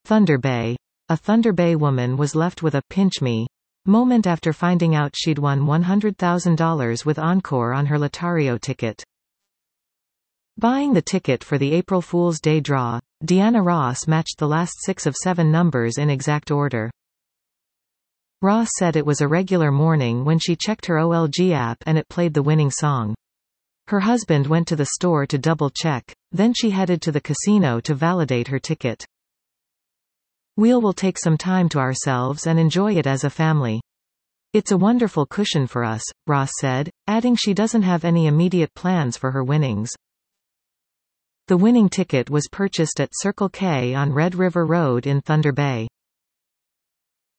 Thunder Bay. A Thunder Bay woman was left with a pinch me moment after finding out she'd won $100,000 with Encore on her Lotterio ticket. Buying the ticket for the April Fool's Day draw, Deanna Ross matched the last 6 of 7 numbers in exact order. Ross said it was a regular morning when she checked her OLG app and it played the winning song. Her husband went to the store to double-check, then she headed to the casino to validate her ticket. We'll take some time to ourselves and enjoy it as a family. It's a wonderful cushion for us, Ross said, adding she doesn't have any immediate plans for her winnings. The winning ticket was purchased at Circle K on Red River Road in Thunder Bay.